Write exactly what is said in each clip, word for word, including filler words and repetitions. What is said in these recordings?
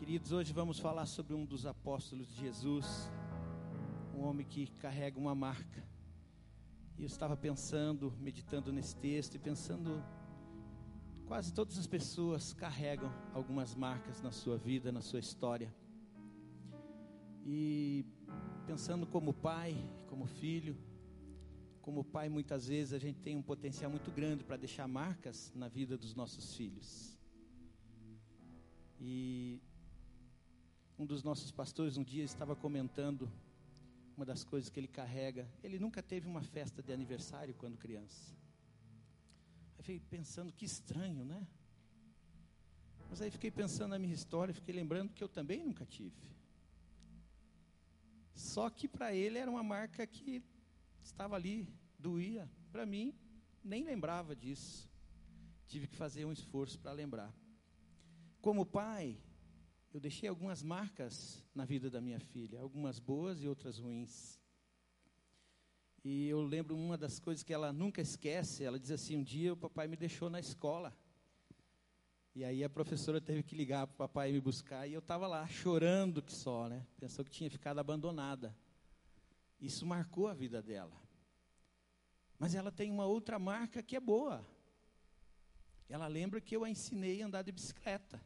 Queridos, hoje vamos falar sobre um dos apóstolos de Jesus, um homem que carrega uma marca. E eu estava pensando, meditando nesse texto e pensando, quase todas as pessoas carregam algumas marcas na sua vida, na sua história. E pensando como pai, como filho, como pai muitas vezes a gente tem um potencial muito grande para deixar marcas na vida dos nossos filhos. E um dos nossos pastores um dia estava comentando uma das coisas que ele carrega. Ele nunca teve uma festa de aniversário quando criança. Aí fiquei pensando, que estranho, né? Mas aí fiquei pensando na minha história, fiquei lembrando que eu também nunca tive. Só que para ele era uma marca que estava ali, doía. Para mim, nem lembrava disso. Tive que fazer um esforço para lembrar. Como pai, eu deixei algumas marcas na vida da minha filha, algumas boas e outras ruins. E eu lembro uma das coisas que ela nunca esquece. Ela diz assim: um dia o papai me deixou na escola. E aí a professora teve que ligar para o papai me buscar, e eu estava lá chorando que só, né? Pensou que tinha ficado abandonada. Isso marcou a vida dela. Mas ela tem uma outra marca que é boa. Ela lembra que eu a ensinei a andar de bicicleta.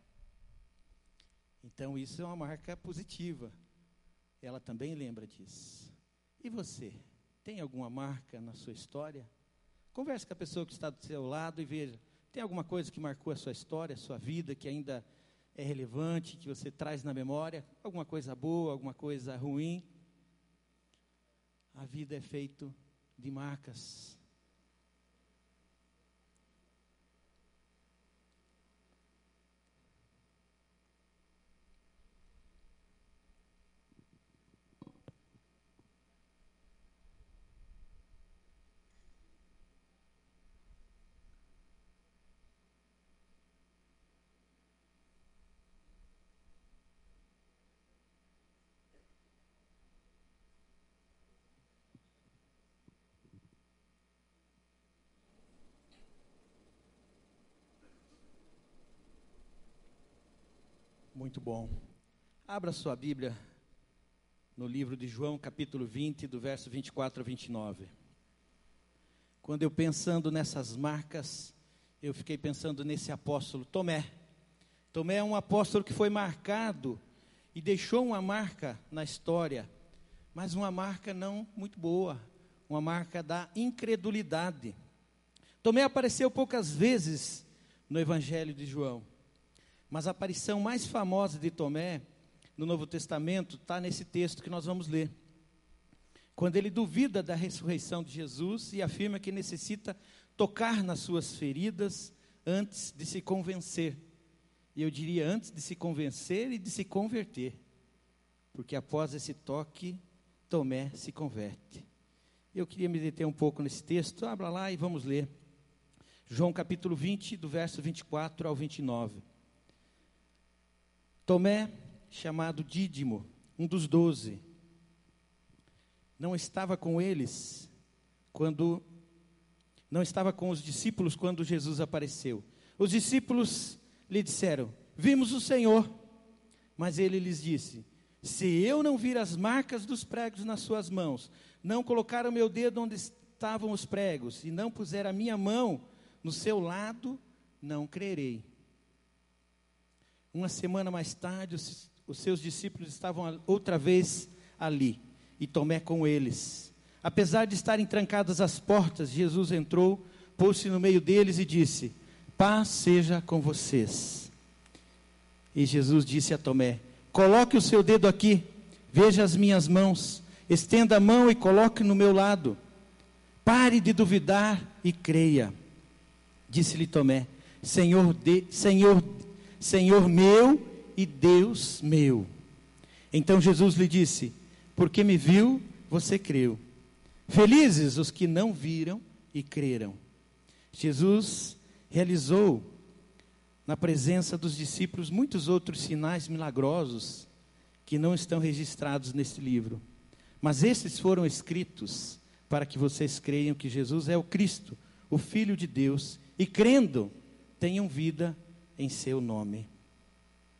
Então isso é uma marca positiva. Ela também lembra disso. E você? Tem alguma marca na sua história? Converse com a pessoa que está do seu lado e veja. Tem alguma coisa que marcou a sua história, a sua vida, que ainda é relevante, que você traz na memória? Alguma coisa boa, alguma coisa ruim? A vida é feita de marcas. Muito bom. Abra sua Bíblia no livro de João, capítulo vinte, do verso vinte e quatro a vinte e nove. Quando eu pensando nessas marcas, eu fiquei pensando nesse apóstolo Tomé. Tomé é um apóstolo que foi marcado e deixou uma marca na história, mas uma marca não muito boa, uma marca da incredulidade. Tomé apareceu poucas vezes no Evangelho de João. Mas a aparição mais famosa de Tomé no Novo Testamento está nesse texto que nós vamos ler. Quando ele duvida da ressurreição de Jesus e afirma que necessita tocar nas suas feridas antes de se convencer. E eu diria antes de se convencer e de se converter. Porque após esse toque, Tomé se converte. Eu queria me deter um pouco nesse texto. Abra lá e vamos ler. João capítulo vinte, do verso vinte e quatro ao vinte e nove. Tomé, chamado Dídimo, um dos doze, não estava com eles quando, não estava com os discípulos quando Jesus apareceu. Os discípulos lhe disseram: vimos o Senhor. Mas ele lhes disse: se eu não vir as marcas dos pregos nas suas mãos, não colocar o meu dedo onde estavam os pregos, e não puser a minha mão no seu lado, não crerei. Uma semana mais tarde, os, os seus discípulos estavam outra vez ali, e Tomé com eles. Apesar de estarem trancadas as portas, Jesus entrou, pôs-se no meio deles e disse: paz seja com vocês. E Jesus disse a Tomé: coloque o seu dedo aqui, veja as minhas mãos, estenda a mão e coloque no meu lado. Pare de duvidar e creia. Disse-lhe Tomé: Senhor, de, Senhor, Senhor meu e Deus meu. Então Jesus lhe disse: porque me viu, você creu. Felizes os que não viram e creram. Jesus realizou na presença dos discípulos muitos outros sinais milagrosos que não estão registrados neste livro. Mas esses foram escritos para que vocês creiam que Jesus é o Cristo, o Filho de Deus, e crendo, tenham vida em seu nome.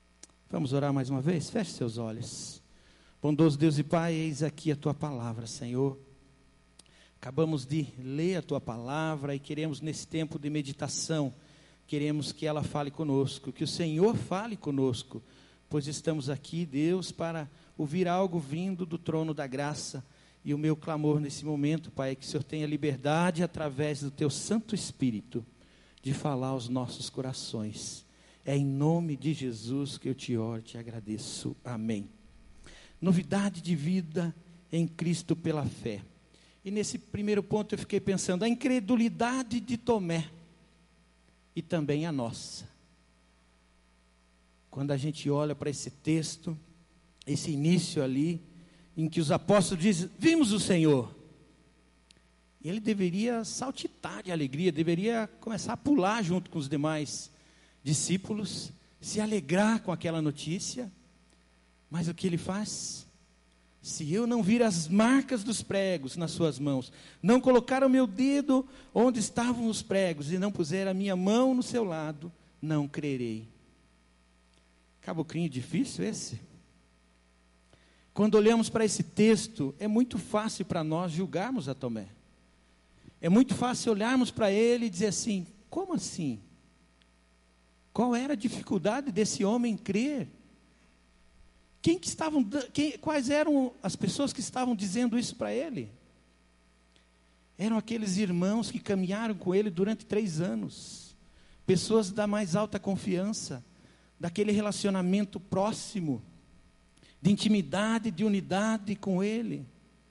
Vamos orar mais uma vez? Feche seus olhos. Bondoso Deus e Pai, eis aqui a Tua palavra, Senhor. Acabamos de ler a Tua palavra e queremos nesse tempo de meditação, queremos que ela fale conosco, que o Senhor fale conosco, pois estamos aqui, Deus, para ouvir algo vindo do trono da graça. E o meu clamor nesse momento, Pai, é que o Senhor tenha liberdade através do Teu Santo Espírito de falar aos nossos corações. É em nome de Jesus que eu te oro, te agradeço. Amém. Novidade de vida em Cristo pela fé. E nesse primeiro ponto eu fiquei pensando, a incredulidade de Tomé e também a nossa. Quando a gente olha para esse texto, esse início ali, em que os apóstolos dizem, vimos o Senhor. Ele deveria saltitar de alegria, deveria começar a pular junto com os demais discípulos, se alegrar com aquela notícia. Mas o que ele faz? Se eu não vir as marcas dos pregos nas suas mãos, não colocar o meu dedo onde estavam os pregos, e não puser a minha mão no seu lado, não crerei. Caboclinho difícil esse? Quando olhamos para esse texto, é muito fácil para nós julgarmos a Tomé. É muito fácil olharmos para ele e dizer assim, como assim? Qual era a dificuldade desse homem crer? Quem que estavam, quem, quais eram as pessoas que estavam dizendo isso para ele? Eram aqueles irmãos que caminharam com ele durante três anos. Pessoas da mais alta confiança, daquele relacionamento próximo, de intimidade, de unidade com ele.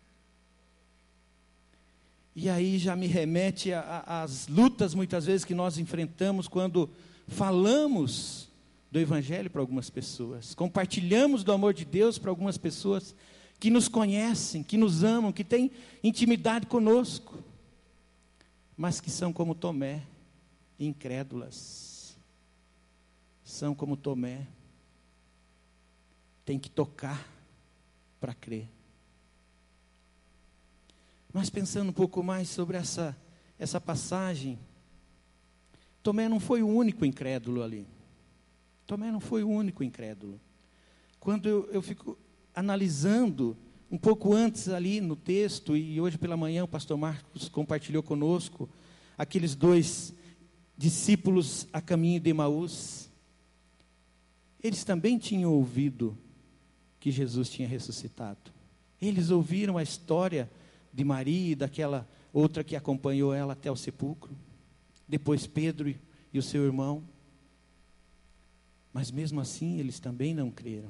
E aí já me remete às lutas muitas vezes que nós enfrentamos quando falamos do Evangelho para algumas pessoas, compartilhamos do amor de Deus para algumas pessoas que nos conhecem, que nos amam, que têm intimidade conosco, mas que são como Tomé, incrédulas. São como Tomé, tem que tocar para crer. Mas pensando um pouco mais sobre essa, essa passagem, Tomé não foi o único incrédulo ali. Tomé não foi o único incrédulo. Quando eu, eu fico analisando, um pouco antes ali no texto, e hoje pela manhã o pastor Marcos compartilhou conosco, aqueles dois discípulos a caminho de Emaús, eles também tinham ouvido que Jesus tinha ressuscitado. Eles ouviram a história de Maria e daquela outra que acompanhou ela até o sepulcro. Depois Pedro e o seu irmão. Mas mesmo assim eles também não creram.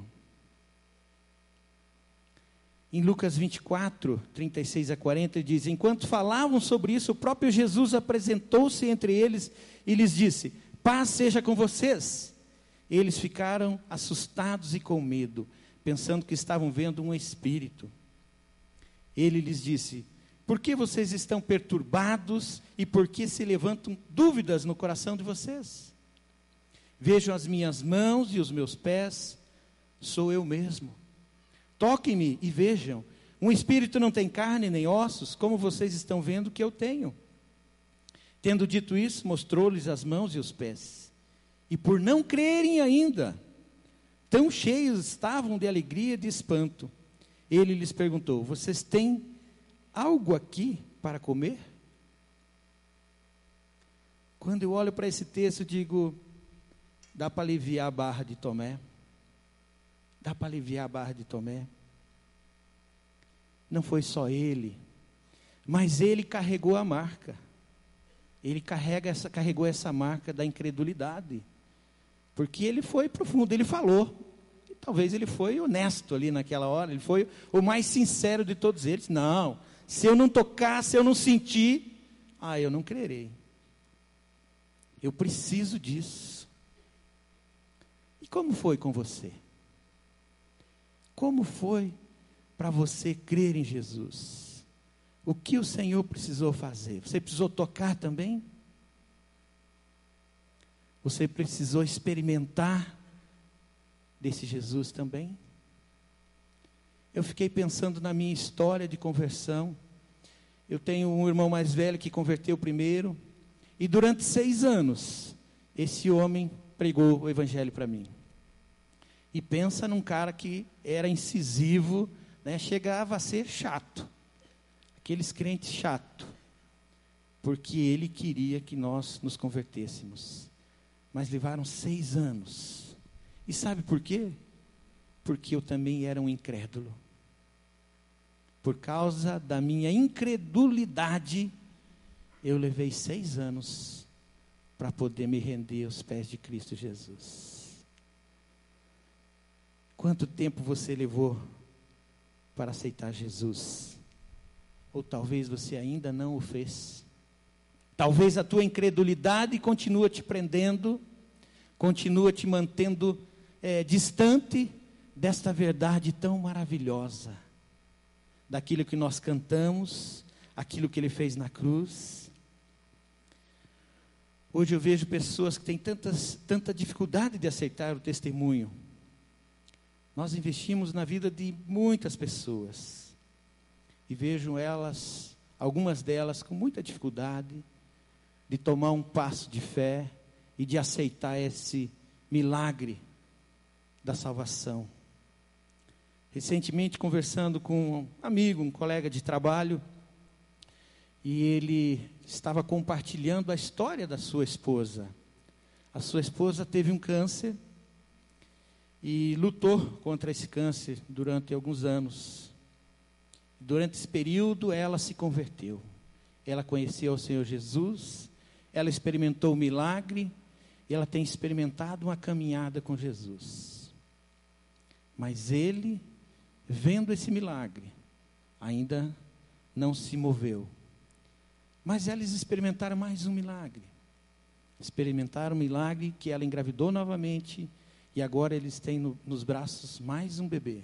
Em Lucas vinte e quatro, trinta e seis a quarenta, diz, enquanto falavam sobre isso, o próprio Jesus apresentou-se entre eles e lhes disse, paz seja com vocês. Eles ficaram assustados e com medo, pensando que estavam vendo um espírito. Ele lhes disse, por que vocês estão perturbados e por que se levantam dúvidas no coração de vocês? Vejam as minhas mãos e os meus pés, sou eu mesmo. Toquem-me e vejam, um espírito não tem carne nem ossos, como vocês estão vendo que eu tenho. Tendo dito isso, mostrou-lhes as mãos e os pés. E por não crerem ainda, tão cheios estavam de alegria e de espanto, ele lhes perguntou, vocês têm algo aqui para comer? Quando eu olho para esse texto, eu digo, dá para aliviar a barra de Tomé? Dá para aliviar a barra de Tomé? Não foi só ele, mas ele carregou a marca. Ele carrega essa, carregou essa marca da incredulidade. Porque ele foi profundo, ele falou. E talvez ele foi honesto ali naquela hora, ele foi o mais sincero de todos eles. Não, se eu não tocar, se eu não sentir, ah, eu não crerei. Eu preciso disso. E como foi com você? Como foi para você crer em Jesus? O que o Senhor precisou fazer? Você precisou tocar também? Você precisou experimentar desse Jesus também? Eu fiquei pensando na minha história de conversão. Eu tenho um irmão mais velho que converteu primeiro, e durante seis anos, esse homem pregou o Evangelho para mim. E pensa num cara que era incisivo, né? Chegava a ser chato. Aqueles crentes chato. Porque ele queria que nós nos convertêssemos. Mas levaram seis anos. E sabe por quê? Porque eu também era um incrédulo. Por causa da minha incredulidade, eu levei seis anos para poder me render aos pés de Cristo Jesus. Quanto tempo você levou para aceitar Jesus? Ou talvez você ainda não o fez. Talvez a tua incredulidade continua te prendendo, continua te mantendo é, distante desta verdade tão maravilhosa. Daquilo que nós cantamos, aquilo que Ele fez na cruz. Hoje eu vejo pessoas que têm tantas, tanta dificuldade de aceitar o testemunho. Nós investimos na vida de muitas pessoas. E vejo elas, algumas delas, com muita dificuldade de tomar um passo de fé e de aceitar esse milagre da salvação. Recentemente, conversando com um amigo, um colega de trabalho, e ele estava compartilhando a história da sua esposa. A sua esposa teve um câncer e lutou contra esse câncer durante alguns anos. Durante esse período, ela se converteu. Ela conheceu o Senhor Jesus, ela experimentou o milagre, e ela tem experimentado uma caminhada com Jesus. Mas ele, vendo esse milagre, ainda não se moveu. Mas eles experimentaram mais um milagre. Experimentaram um milagre que ela engravidou novamente, e agora eles têm no, nos braços mais um bebê.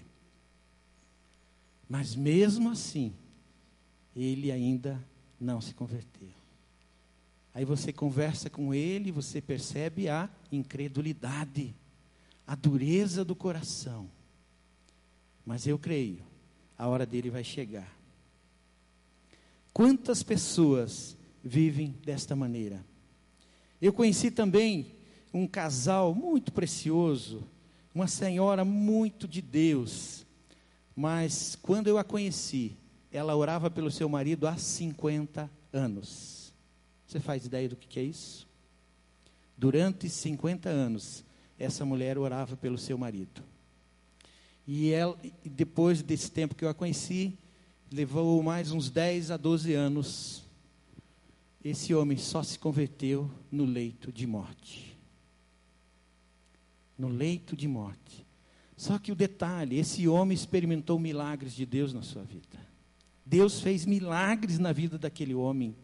Mas mesmo assim, ele ainda não se converteu. Aí você conversa com ele, você percebe a incredulidade, a dureza do coração. Mas eu creio, a hora dele vai chegar. Quantas pessoas vivem desta maneira? Eu conheci também um casal muito precioso, uma senhora muito de Deus, mas quando eu a conheci, ela orava pelo seu marido há cinquenta anos. Você faz ideia do que, que é isso? Durante cinquenta anos, essa mulher orava pelo seu marido. E ela, depois desse tempo que eu a conheci, levou mais uns dez a doze anos. Esse homem só se converteu no leito de morte. No leito de morte. Só que o detalhe, esse homem experimentou milagres de Deus na sua vida. Deus fez milagres na vida daquele homem.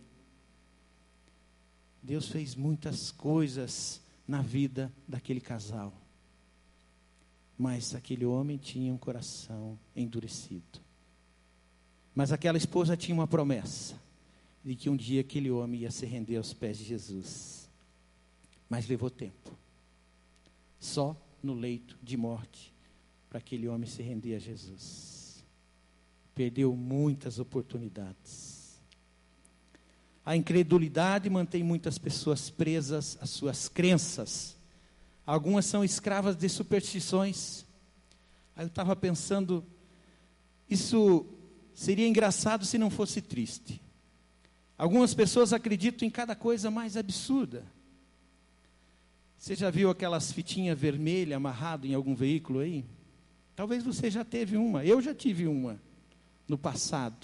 Deus fez muitas coisas na vida daquele casal. Mas aquele homem tinha um coração endurecido. Mas aquela esposa tinha uma promessa de que um dia aquele homem ia se render aos pés de Jesus. Mas levou tempo. Só no leito de morte para aquele homem se render a Jesus. Perdeu muitas oportunidades. A incredulidade mantém muitas pessoas presas às suas crenças. Algumas são escravas de superstições. Aí eu estava pensando, isso seria engraçado se não fosse triste. Algumas pessoas acreditam em cada coisa mais absurda. Você já viu aquelas fitinhas vermelhas amarradas em algum veículo aí? Talvez você já teve uma, eu já tive uma no passado.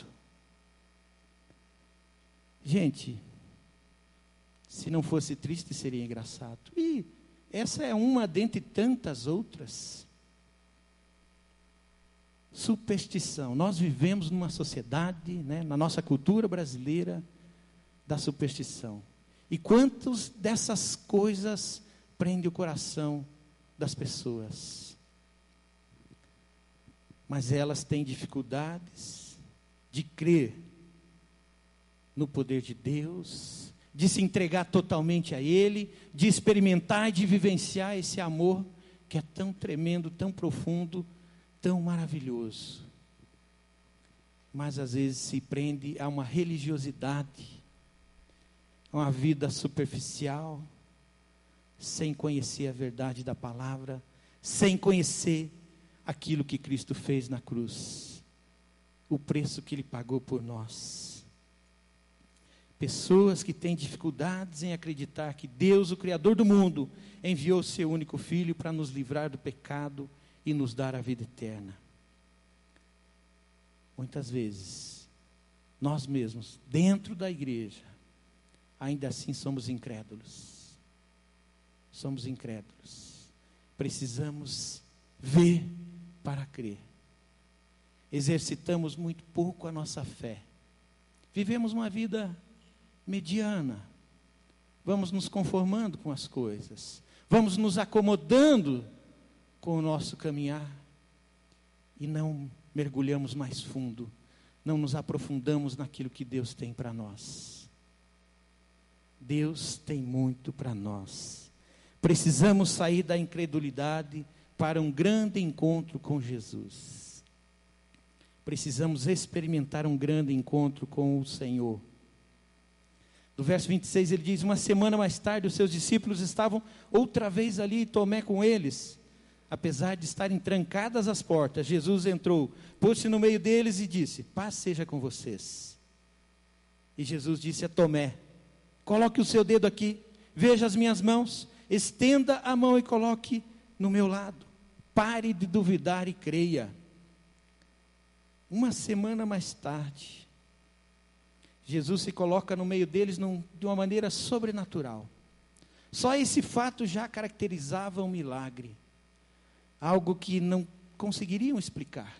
Gente, se não fosse triste seria engraçado. E essa é uma dentre tantas outras. Superstição. Nós vivemos numa sociedade, né, na nossa cultura brasileira, da superstição. E quantas dessas coisas prende o coração das pessoas? Mas elas têm dificuldades de crer no poder de Deus, de se entregar totalmente a Ele, de experimentar e de vivenciar esse amor que é tão tremendo, tão profundo, tão maravilhoso. Mas às vezes se prende a uma religiosidade, a uma vida superficial, sem conhecer a verdade da palavra, sem conhecer aquilo que Cristo fez na cruz, o preço que Ele pagou por nós. Pessoas que têm dificuldades em acreditar que Deus, o Criador do mundo, enviou o seu único Filho para nos livrar do pecado e nos dar a vida eterna. Muitas vezes, nós mesmos, dentro da igreja, ainda assim somos incrédulos. Somos incrédulos. Precisamos ver para crer. Exercitamos muito pouco a nossa fé. Vivemos uma vida mediana. Vamos nos conformando com as coisas. Vamos nos acomodando com o nosso caminhar. E não mergulhamos mais fundo. Não nos aprofundamos naquilo que Deus tem para nós. Deus tem muito para nós. Precisamos sair da incredulidade para um grande encontro com Jesus. Precisamos experimentar um grande encontro com o Senhor. Do verso vinte e seis ele diz: uma semana mais tarde os seus discípulos estavam outra vez ali, e Tomé com eles. Apesar de estarem trancadas as portas, Jesus entrou, pôs-se no meio deles e disse: paz seja com vocês. E Jesus disse a Tomé: coloque o seu dedo aqui, veja as minhas mãos, estenda a mão e coloque no meu lado. Pare de duvidar e creia. Uma semana mais tarde, Jesus se coloca no meio deles num, de uma maneira sobrenatural. Só esse fato já caracterizava um milagre. Algo que não conseguiriam explicar.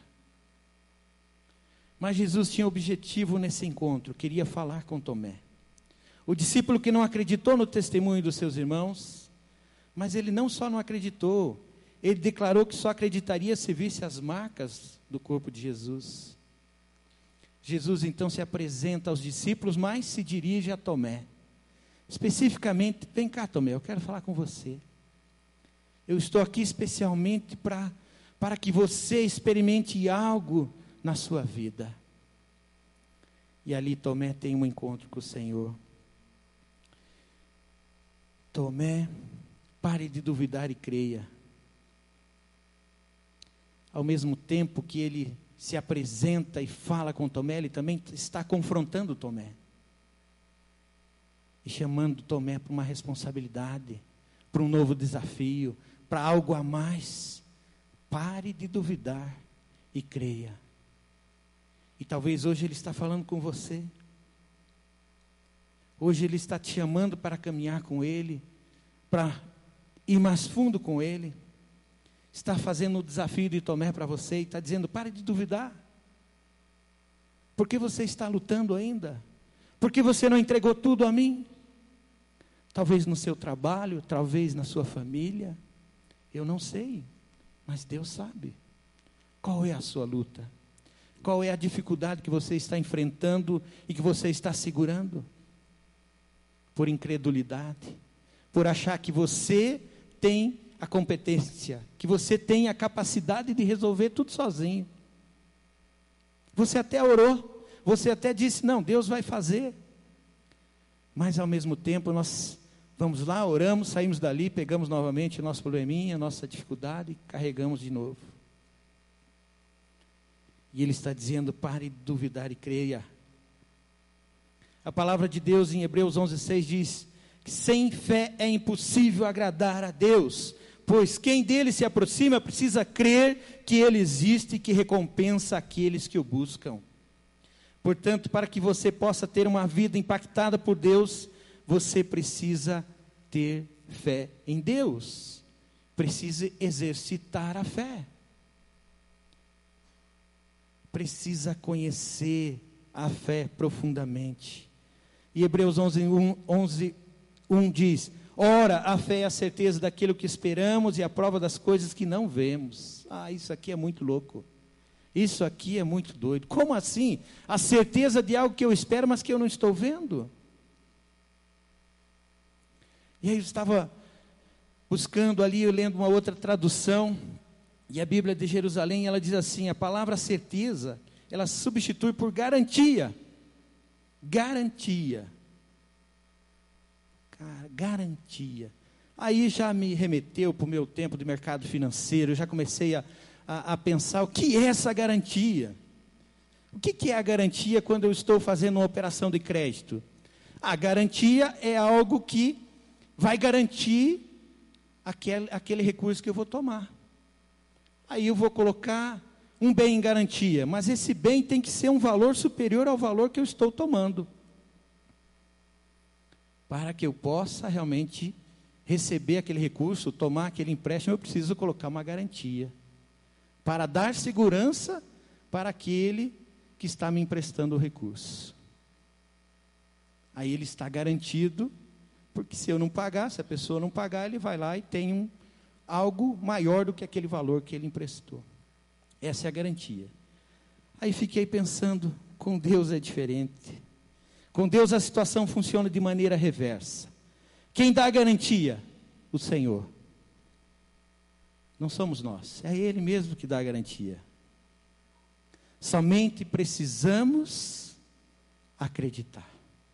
Mas Jesus tinha objetivo nesse encontro, queria falar com Tomé. O discípulo que não acreditou no testemunho dos seus irmãos, mas ele não só não acreditou, ele declarou que só acreditaria se visse as marcas do corpo de Jesus. Jesus então se apresenta aos discípulos, mas se dirige a Tomé. Especificamente: vem cá, Tomé, eu quero falar com você. Eu estou aqui especialmente para, para que você experimente algo na sua vida. E ali Tomé tem um encontro com o Senhor. Tomé, pare de duvidar e creia. Ao mesmo tempo que ele se apresenta e fala com Tomé, ele também está confrontando Tomé. E chamando Tomé para uma responsabilidade, para um novo desafio, para algo a mais. Pare de duvidar e creia. E talvez hoje Ele está falando com você. Hoje Ele está te chamando para caminhar com Ele, para ir mais fundo com Ele. Está fazendo o desafio de Tomé para você e está dizendo: pare de duvidar. Por que você está lutando ainda? Por que você não entregou tudo a mim? Talvez no seu trabalho, talvez na sua família. Eu não sei, mas Deus sabe. Qual é a sua luta? Qual é a dificuldade que você está enfrentando e que você está segurando? Por incredulidade, por achar que você tem a competência, que você tem a capacidade de resolver tudo sozinho. Você até orou, você até disse: não, Deus vai fazer. Mas ao mesmo tempo nós vamos lá, oramos, saímos dali, pegamos novamente o nosso probleminha, a nossa dificuldade e carregamos de novo. E Ele está dizendo: pare de duvidar e creia. A palavra de Deus em Hebreus onze, seis diz que sem fé é impossível agradar a Deus, pois quem dele se aproxima precisa crer que Ele existe e que recompensa aqueles que o buscam. Portanto, para que você possa ter uma vida impactada por Deus, você precisa ter fé em Deus. Precisa exercitar a fé. Precisa conhecer a fé profundamente. E Hebreus onze, um diz: ora, a fé é a certeza daquilo que esperamos e a prova das coisas que não vemos. Ah, isso aqui é muito louco. Isso aqui é muito doido. Como assim? A certeza de algo que eu espero, mas que eu não estou vendo? E aí eu estava buscando ali, eu lendo uma outra tradução, e a Bíblia de Jerusalém, ela diz assim: a palavra certeza, ela substitui por garantia. Garantia. Cara, garantia. Aí já me remeteu para o meu tempo de mercado financeiro, eu já comecei a, a, a pensar o que é essa garantia. O que, que é a garantia quando eu estou fazendo uma operação de crédito? A garantia é algo que vai garantir aquele, aquele recurso que eu vou tomar. Aí eu vou colocar um bem em garantia, mas esse bem tem que ser um valor superior ao valor que eu estou tomando, para que eu possa realmente receber aquele recurso, tomar aquele empréstimo. Eu preciso colocar uma garantia, para dar segurança para aquele que está me emprestando o recurso. Aí ele está garantido, porque se eu não pagar, se a pessoa não pagar, ele vai lá e tem um, algo maior do que aquele valor que ele emprestou. Essa é a garantia. Aí fiquei pensando, com Deus é diferente. Com Deus a situação funciona de maneira reversa. Quem dá a garantia? O Senhor. Não somos nós, é Ele mesmo que dá a garantia. Somente precisamos acreditar.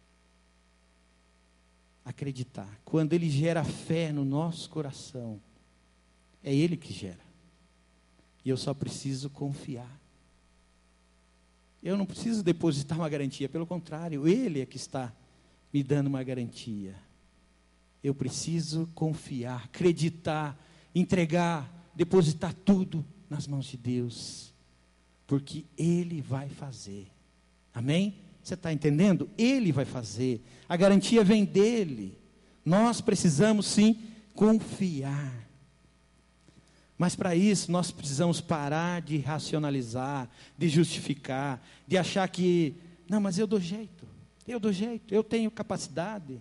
Acreditar. Quando Ele gera fé no nosso coração, é Ele que gera. E eu só preciso confiar. Eu não preciso depositar uma garantia, pelo contrário, Ele é que está me dando uma garantia. Eu preciso confiar, acreditar, entregar, depositar tudo nas mãos de Deus, porque Ele vai fazer. Amém? Você está entendendo? Ele vai fazer. A garantia vem dEle. Nós precisamos sim confiar. Mas para isso nós precisamos parar de racionalizar, de justificar, de achar que, não, mas eu dou jeito, eu dou jeito, eu tenho capacidade.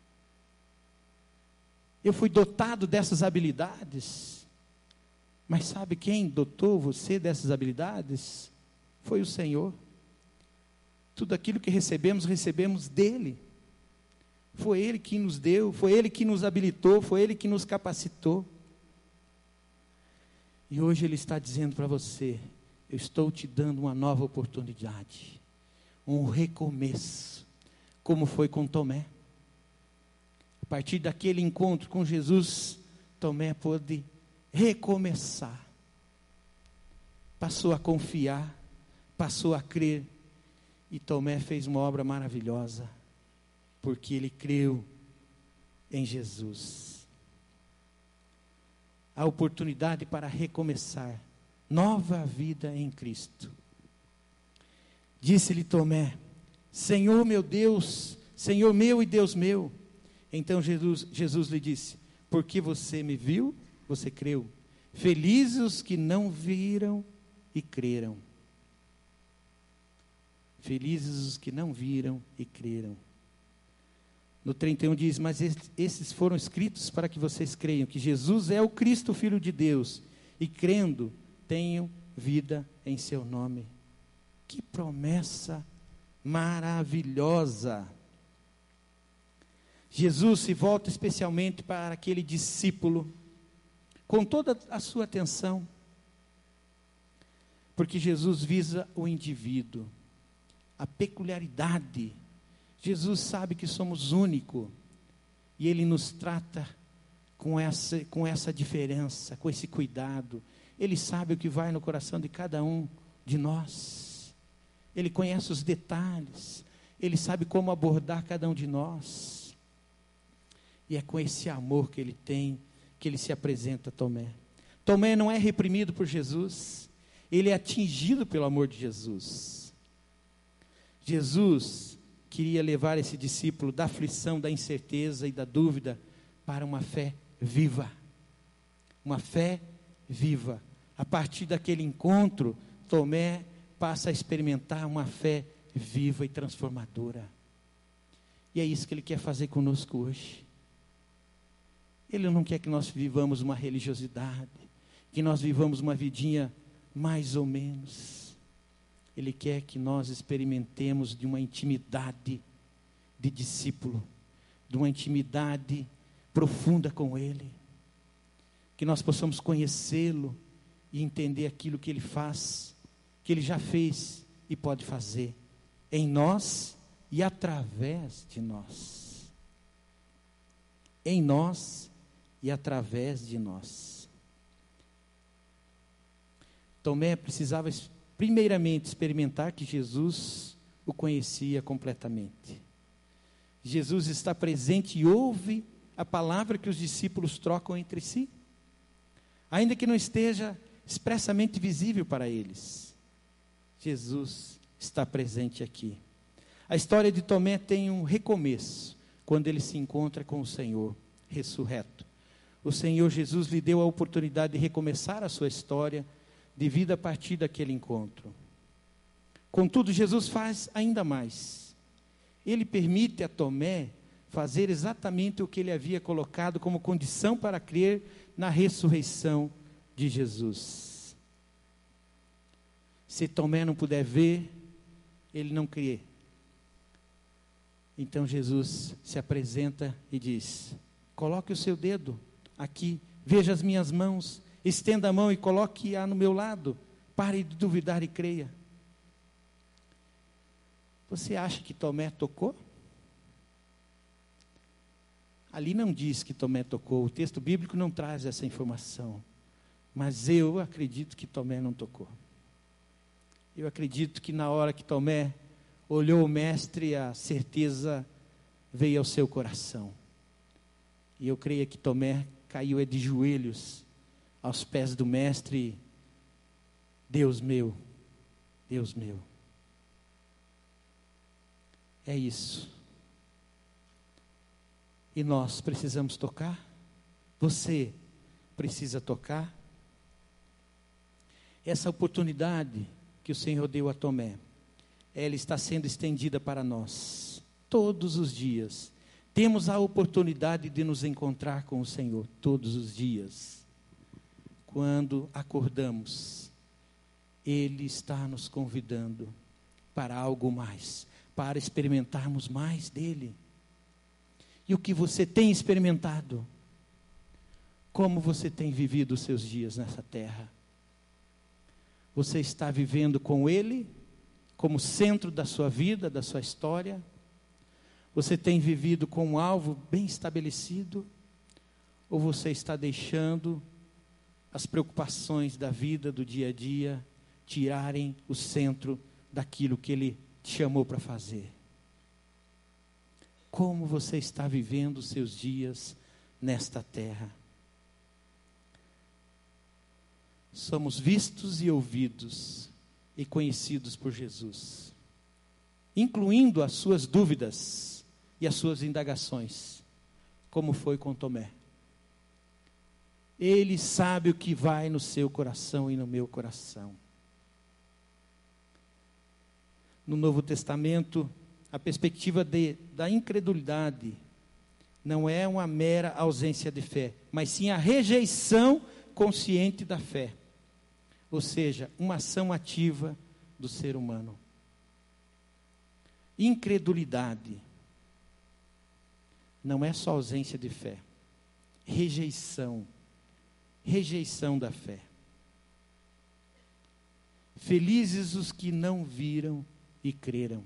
Eu fui dotado dessas habilidades. Mas sabe quem dotou você dessas habilidades? Foi o Senhor. Tudo aquilo que recebemos, recebemos dEle. Foi Ele que nos deu, foi Ele que nos habilitou, foi Ele que nos capacitou. E hoje Ele está dizendo para você, eu estou te dando uma nova oportunidade, um recomeço, como foi com Tomé. A partir daquele encontro com Jesus, Tomé pôde recomeçar. Passou a confiar, passou a crer, e Tomé fez uma obra maravilhosa, porque ele creu em Jesus. A oportunidade para recomeçar, nova vida em Cristo. Disse-lhe Tomé, Senhor meu Deus, Senhor meu e Deus meu. Então Jesus, Jesus lhe disse, porque você me viu, você creu. Felizes os que não viram e creram. Felizes os que não viram e creram. No trinta e um diz, mas esses foram escritos para que vocês creiam que Jesus é o Cristo, o Filho de Deus, e crendo, tenham vida em seu nome. Que promessa maravilhosa! Jesus se volta especialmente para aquele discípulo, com toda a sua atenção, porque Jesus visa o indivíduo, a peculiaridade. Jesus sabe que somos únicos, e Ele nos trata com essa, com essa diferença, com esse cuidado. Ele sabe o que vai no coração de cada um de nós, Ele conhece os detalhes, Ele sabe como abordar cada um de nós, e é com esse amor que Ele tem, que Ele se apresenta a Tomé. Tomé não é reprimido por Jesus, ele é atingido pelo amor de Jesus. Jesus queria levar esse discípulo da aflição, da incerteza e da dúvida para uma fé viva. Uma fé viva. A partir daquele encontro, Tomé passa a experimentar uma fé viva e transformadora. E é isso que Ele quer fazer conosco hoje. Ele não quer que nós vivamos uma religiosidade, que nós vivamos uma vidinha mais ou menos. Ele quer que nós experimentemos de uma intimidade de discípulo, de uma intimidade profunda com Ele, que nós possamos conhecê-lo e entender aquilo que Ele faz, que Ele já fez e pode fazer em nós e através de nós. Em nós e através de nós. Tomé precisava primeiramente experimentar que Jesus o conhecia completamente. Jesus está presente e ouve a palavra que os discípulos trocam entre si, ainda que não esteja expressamente visível para eles. Jesus está presente aqui. A história de Tomé tem um recomeço, quando ele se encontra com o Senhor ressurreto. O Senhor Jesus lhe deu a oportunidade de recomeçar a sua história de vida a partir daquele encontro. Contudo, Jesus faz ainda mais. Ele permite a Tomé fazer exatamente o que ele havia colocado como condição para crer na ressurreição de Jesus. Se Tomé não puder ver, ele não crê. Então Jesus se apresenta e diz: coloque o seu dedo aqui, veja as minhas mãos, estenda a mão e coloque-a no meu lado, pare de duvidar e creia. Você acha que Tomé tocou? Ali não diz que Tomé tocou, o texto bíblico não traz essa informação, mas eu acredito que Tomé não tocou. Eu acredito que na hora que Tomé olhou o mestre, a certeza veio ao seu coração. E eu creio que Tomé caiu de joelhos aos pés do mestre. Deus meu, Deus meu. É isso. E nós precisamos tocar? Você precisa tocar? Essa oportunidade que o Senhor deu a Tomé, ela está sendo estendida para nós, todos os dias. Temos a oportunidade de nos encontrar com o Senhor, todos os dias. Quando acordamos, Ele está nos convidando para algo mais, para experimentarmos mais dEle. E o que você tem experimentado? Como você tem vivido os seus dias nessa terra? Você está vivendo com Ele como centro da sua vida, da sua história? Você tem vivido com um alvo bem estabelecido? Ou você está deixando as preocupações da vida, do dia a dia, tirarem o centro daquilo que Ele te chamou para fazer? Como você está vivendo os seus dias nesta terra? Somos vistos e ouvidos e conhecidos por Jesus, incluindo as suas dúvidas e as suas indagações, como foi com Tomé. Ele sabe o que vai no seu coração e no meu coração. No Novo Testamento, a perspectiva de, da incredulidade não é uma mera ausência de fé, mas sim a rejeição consciente da fé. Ou seja, uma ação ativa do ser humano. Incredulidade não é só ausência de fé, rejeição, rejeição da fé. Felizes os que não viram e creram.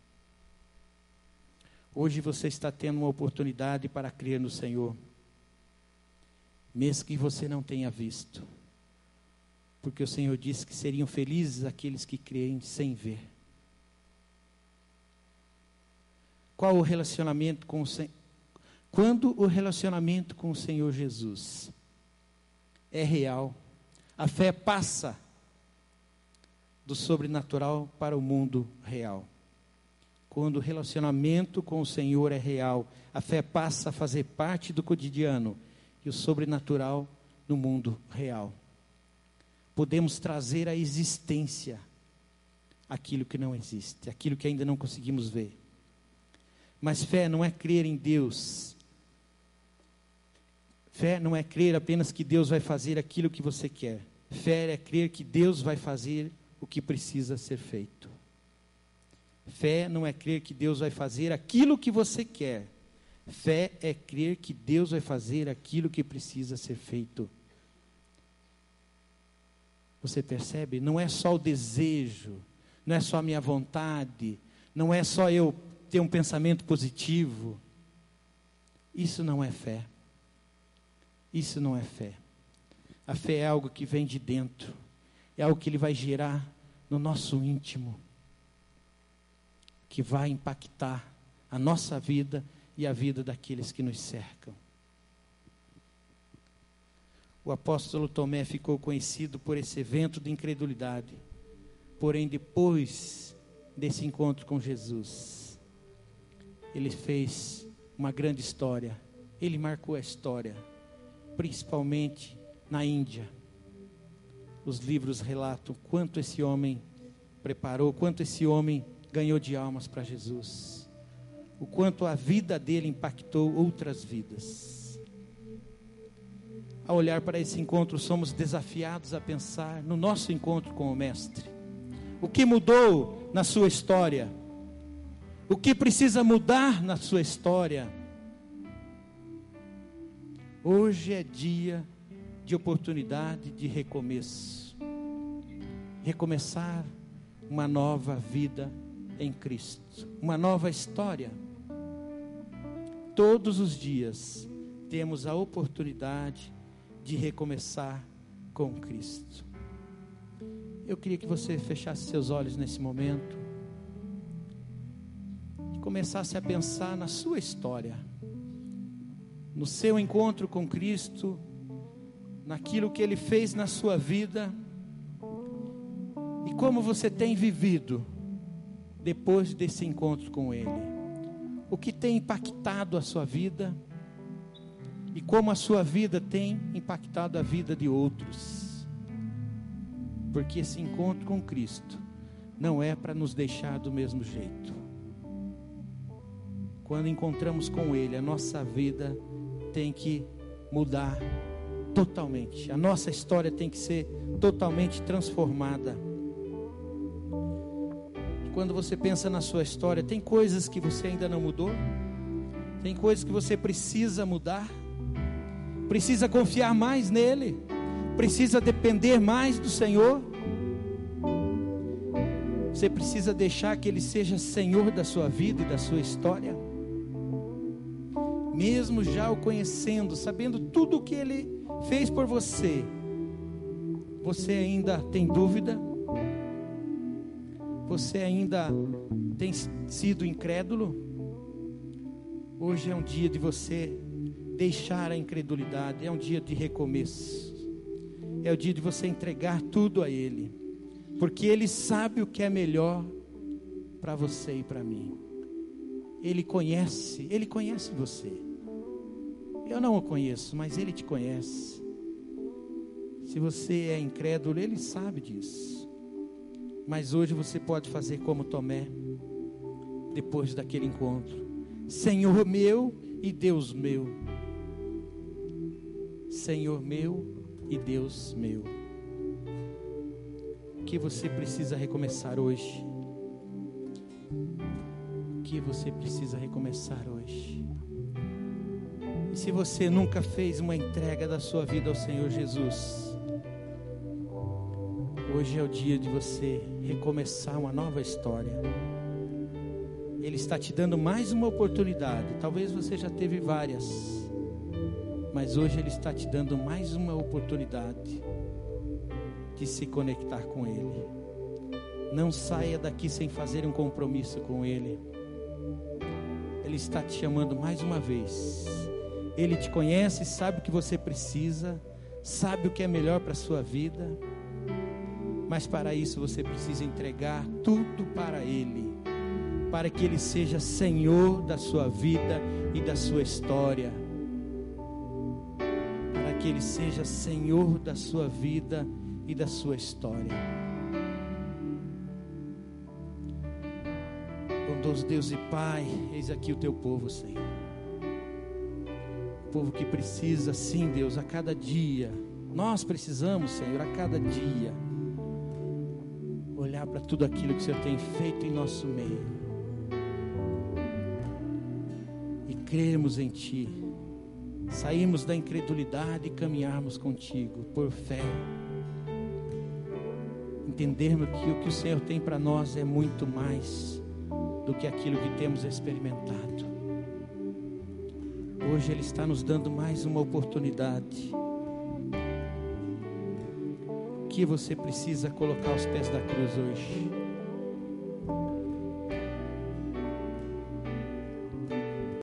Hoje você está tendo uma oportunidade para crer no Senhor, mesmo que você não tenha visto. Porque o Senhor disse que seriam felizes aqueles que creem sem ver. Qual o relacionamento com o Senhor? Quando o relacionamento com o Senhor Jesus é real, a fé passa do sobrenatural para o mundo real. Quando o relacionamento com o Senhor é real, a fé passa a fazer parte do cotidiano e o sobrenatural no mundo real. Podemos trazer à existência aquilo que não existe, aquilo que ainda não conseguimos ver. Mas fé não é crer em Deus. Fé não é crer apenas que Deus vai fazer aquilo que você quer. Fé é crer que Deus vai fazer o que precisa ser feito. Fé não é crer que Deus vai fazer aquilo que você quer. Fé é crer que Deus vai fazer aquilo que precisa ser feito. Você percebe? Não é só o desejo, não é só a minha vontade, não é só eu ter um pensamento positivo. Isso não é fé. Isso não é fé. A fé é algo que vem de dentro. É algo que Ele vai gerar no nosso íntimo, que vai impactar a nossa vida e a vida daqueles que nos cercam. O apóstolo Tomé ficou conhecido por esse evento de incredulidade. Porém, depois desse encontro com Jesus, ele fez uma grande história. Ele marcou a história, principalmente na Índia. Os livros relatam quanto esse homem preparou, quanto esse homem ganhou de almas para Jesus, o quanto a vida dele impactou outras vidas. Ao olhar para esse encontro, somos desafiados a pensar no nosso encontro com o Mestre. O que mudou na sua história? O que precisa mudar na sua história? Hoje é dia de oportunidade de recomeço. Recomeçar uma nova vida em Cristo, uma nova história. Todos os dias temos a oportunidade de recomeçar com Cristo. Eu queria que você fechasse seus olhos nesse momento e começasse a pensar na sua história, no seu encontro com Cristo, naquilo que Ele fez na sua vida e como você tem vivido depois desse encontro com Ele. O que tem impactado a sua vida e como a sua vida tem impactado a vida de outros. Porque esse encontro com Cristo não é para nos deixar do mesmo jeito. Quando encontramos com Ele, a nossa vida tem que mudar totalmente. A nossa história tem que ser totalmente transformada. Quando você pensa na sua história, tem coisas que você ainda não mudou? Tem coisas que você precisa mudar? Precisa confiar mais nele? Precisa depender mais do Senhor? Você precisa deixar que Ele seja Senhor da sua vida e da sua história? Mesmo já o conhecendo, sabendo tudo o que Ele fez por você, você ainda tem dúvida? Você ainda tem sido incrédulo? Hoje é um dia de você deixar a incredulidade, é um dia de recomeço, é o dia de você entregar tudo a Ele, porque Ele sabe o que é melhor para você e para mim. Ele conhece, Ele conhece você. Eu não o conheço, mas Ele te conhece. Se você é incrédulo, Ele sabe disso. Mas hoje você pode fazer como Tomé, depois daquele encontro: Senhor meu e Deus meu. Senhor meu e Deus meu. O que você precisa recomeçar hoje? O que você precisa recomeçar hoje? E se você nunca fez uma entrega da sua vida ao Senhor Jesus, hoje é o dia de você recomeçar uma nova história. Ele está te dando mais uma oportunidade. Talvez você já teve várias, mas hoje Ele está te dando mais uma oportunidade de se conectar com Ele. Não saia daqui sem fazer um compromisso com Ele. Ele está te chamando mais uma vez. Ele te conhece, sabe o que você precisa, sabe o que é melhor para a sua vida. Mas para isso você precisa entregar tudo para Ele, para que Ele seja Senhor da sua vida e da sua história. Para que Ele seja Senhor da sua vida e da sua história. Bondoso Deus e Pai, eis aqui o Teu povo, Senhor. O povo que precisa, sim, Deus, a cada dia. Nós precisamos, Senhor, a cada dia olhar para tudo aquilo que o Senhor tem feito em nosso meio e crermos em Ti, sairmos da incredulidade e caminharmos contigo por fé, entendermos que o que o Senhor tem para nós é muito mais do que aquilo que temos experimentado. Hoje Ele está nos dando mais uma oportunidade. O que você precisa colocar aos pés da cruz hoje?